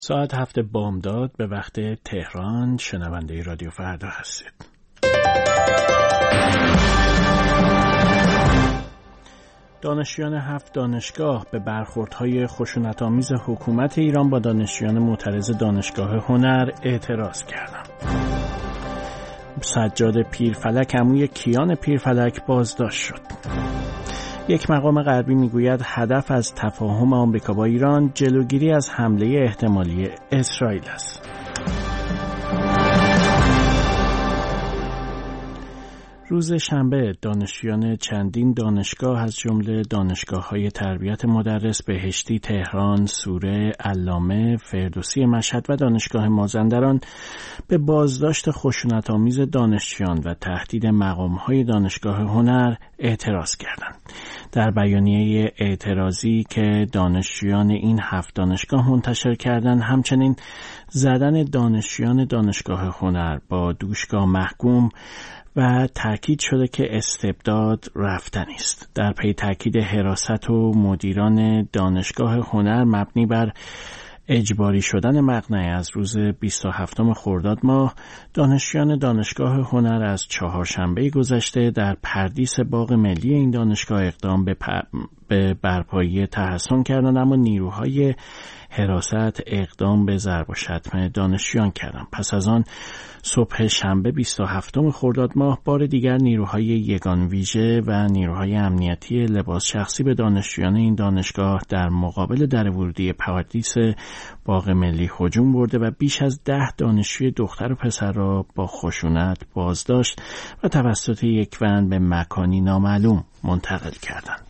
ساعت 7 بامداد به وقت تهران. شنونده رادیو فردا هستید. دانشجویان 7 دانشگاه به برخوردهای خشونت‌آمیز حکومت ایران با دانشجویان معترض دانشگاه هنر اعتراض کردند. سجاد پیرفلک عموی کیان پیرفلک بازداشت شد. یک مقام غربی میگوید هدف از تفاهم آمریکا با ایران جلوگیری از حمله احتمالی اسرائیل است. روز شنبه دانشجویان چندین دانشگاه از جمله دانشگاه‌های تربیت مدرس بهشتی تهران، سوره، علامه، فردوسی مشهد و دانشگاه مازندران به بازداشت خشونت‌آمیز دانشجویان و تهدید مقام‌های دانشگاه هنر اعتراض کردند. در بیانیه اعتراضی که دانشجویان این 7 دانشگاه منتشر کردند، همچنین زدن دانشجویان دانشگاه هنر با دوشگاه محکوم و تأکید شده که استبداد رفتنی است. در پی تأکید حراست و مدیران دانشگاه هنر مبنی بر اجباری شدن مقنعه از روز 27 خرداد ماه، دانشجویان دانشگاه هنر از چهارشنبه گذشته در پردیس باغ ملی این دانشگاه اقدام به برپایی تحصن کردند، اما نیروهای حراست اقدام به ضرب و شتم دانشجویان کردند. پس از آن صبح شنبه 27 خرداد ماه بار دیگر نیروهای یگان ویژه و نیروهای امنیتی لباس شخصی به دانشجویان این دانشگاه در مقابل در ورودی پردیس باغ ملی هجوم برده و بیش از 10 دانشجوی دختر و پسر را با خشونت بازداشت و توسط یک ون به مکانی نامعلوم منتقل کردند.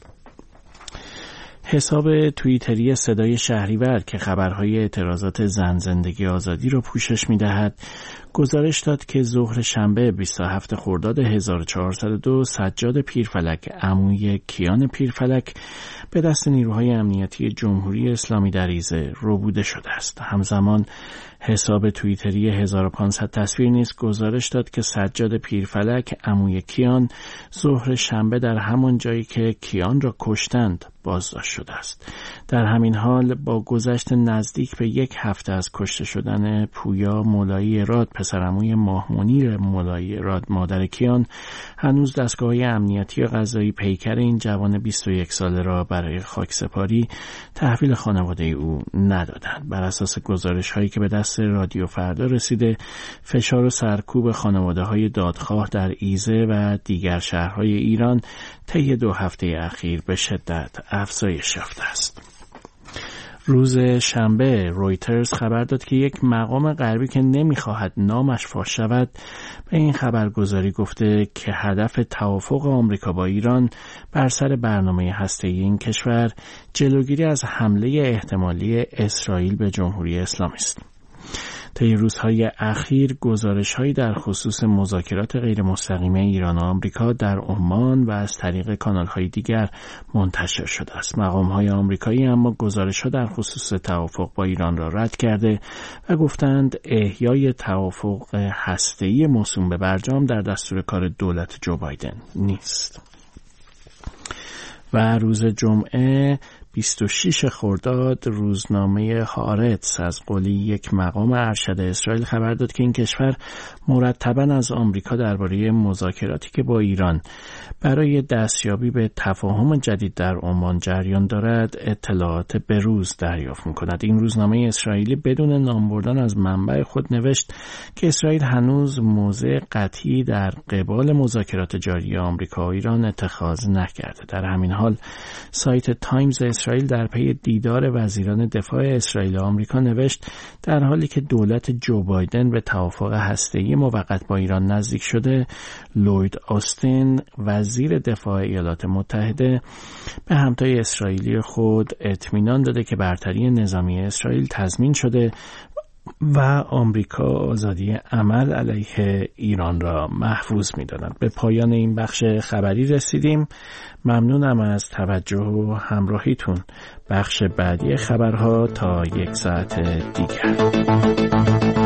حساب توییتری صدای شهریور که خبرهای اعتراضات زن زندگی آزادی را پوشش می‌دهد، گزارش داد که ظهر شنبه 27 خرداد 1402 سجاد پیرفلک عموی کیان پیرفلک به دست نیروهای امنیتی جمهوری اسلامی در ایزه ربوده شده است. همزمان حساب توییتری 1500 تصویر نیز گزارش داد که سجاد پیرفلک عموی کیان ظهر شنبه در همان جایی که کیان را کشتند بازداشت شده است. در همین حال با گذشت نزدیک به 1 هفته از کشته شدن پویا مولایی راد پسرعموی ماه منیر مولایی راد مادر کیان، هنوز دستگاه‌های امنیتی و قضایی پیکر این جوان 21 ساله را برای خاکسپاری تحویل خانواده او ندادند. بر اساس گزارش‌هایی که به دست رادیو فردا رسیده، فشار و سرکوب خانواده‌های دادخواه در ایزه و دیگر شهرهای ایران طی 2 هفته اخیر به شدت افزایش یافته است. روز شنبه رویترز خبر داد که یک مقام غربی که نمی‌خواهد نامش فاش شود به این خبرگزاری گفته که هدف توافق آمریکا با ایران بر سر برنامه هسته‌ای این کشور جلوگیری از حمله احتمالی اسرائیل به جمهوری اسلامی است. طی روزهای اخیر گزارش‌هایی در خصوص مذاکرات غیر مستقیم ایران و آمریکا در عمان و از طریق کانال‌های دیگر منتشر شده است. مقام‌های آمریکایی اما گزارش‌ها در خصوص توافق با ایران را رد کرده و گفتند احیای توافق هسته‌ای موسوم به برجام در دستور کار دولت جو بایدن نیست. و روز جمعه 26 خرداد روزنامه هارتس از قولی یک مقام ارشد اسرائیل خبر داد که این کشور مرتباً از آمریکا درباره مذاکراتی که با ایران برای دستیابی به تفاهم جدید در عمان جریان دارد اطلاعات بروز دریافت می‌کند. این روزنامه اسرائیلی بدون نام بردن از منبع خود نوشت که اسرائیل هنوز موضع قطعی در قبال مذاکرات جاری آمریکا و ایران اتخاذ نکرده. در همین حال سایت تایمز اسرائیل در پی دیدار وزیران دفاع اسرائیل و آمریکا نوشت در حالی که دولت جو بایدن به توافق هسته‌ای موقت با ایران نزدیک شده، لوید آستین وزیر دفاع ایالات متحده به همتای اسرائیلی خود اطمینان داده که برتری نظامی اسرائیل تضمین شده و آمریکا آزادی عمل علیه ایران را محفوظ می‌داند. به پایان این بخش خبری رسیدیم. ممنونم از توجه و همراهیتون. بخش بعدی خبرها تا 1 ساعت دیگر.